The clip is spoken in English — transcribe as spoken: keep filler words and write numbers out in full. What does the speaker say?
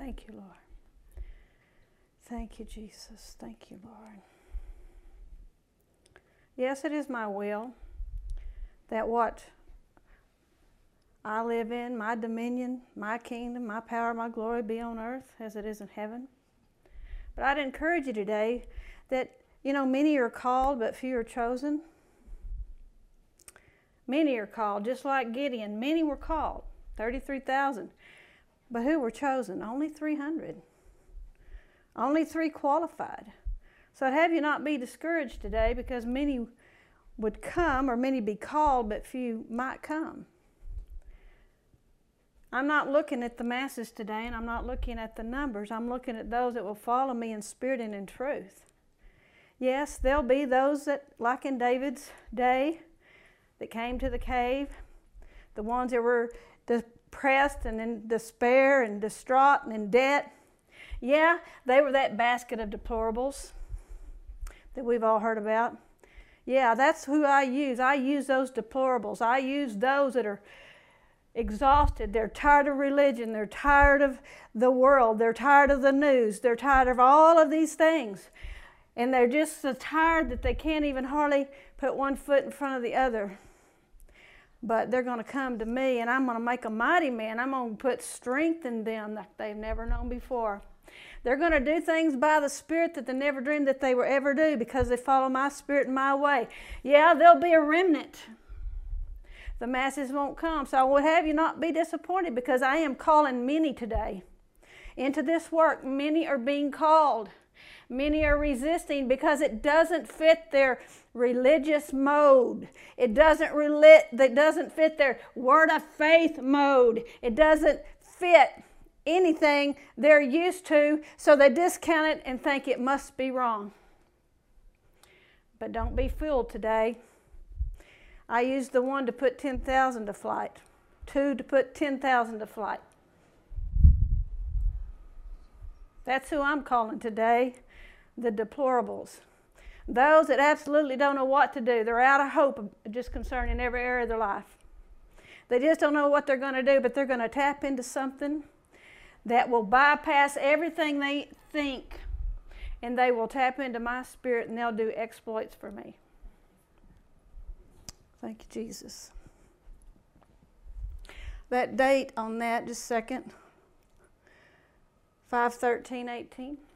Thank you, Lord. Thank you, Jesus. Thank you, Lord. Yes, it is my will that what I live in, my dominion, my kingdom, my power, my glory be on earth as it is in heaven. But I'd encourage you today that, you know, many are called, but few are chosen. Many are called, just like Gideon. Many were called, thirty-three thousand. But who were chosen? Only three hundred. Only three qualified. So I'd have you not be discouraged today, because many would come, or many be called, but few might come. I'm not looking at the masses today, and I'm not looking at the numbers. I'm looking at those that will follow me in spirit and in truth. Yes, there'll be those that, like in David's day, that came to the cave, the ones that were depressed and in despair and distraught and in debt. Yeah, they were that basket of deplorables that we've all heard about. Yeah, that's who I use. I use those deplorables. I use those that are exhausted. They're tired of religion. They're tired of the world. They're tired of the news. They're tired of all of these things. And they're just so tired that they can't even hardly put one foot in front of the other. But they're going to come to me, and I'm going to make a mighty man. I'm going to put strength in them that they've never known before. They're going to do things by the Spirit that they never dreamed that they would ever do, because they follow my Spirit and my way. Yeah, there'll be a remnant. The masses won't come. So I would have you not be disappointed, because I am calling many today into this work. Many are being called. Many are resisting because it doesn't fit their religious mode. It doesn't, reli- it doesn't fit their word of faith mode. It doesn't fit anything they're used to, so they discount it and think it must be wrong. But don't be fooled today. I used the one to put ten thousand to flight, two to put ten thousand to flight. That's who I'm calling today, the deplorables. Those that absolutely don't know what to do. They're out of hope just concerning every area of their life. They just don't know what they're going to do, but they're going to tap into something that will bypass everything they think, and they will tap into my Spirit, and they'll do exploits for me. Thank you, Jesus. That date on that, just a second, five thirteen eighteen.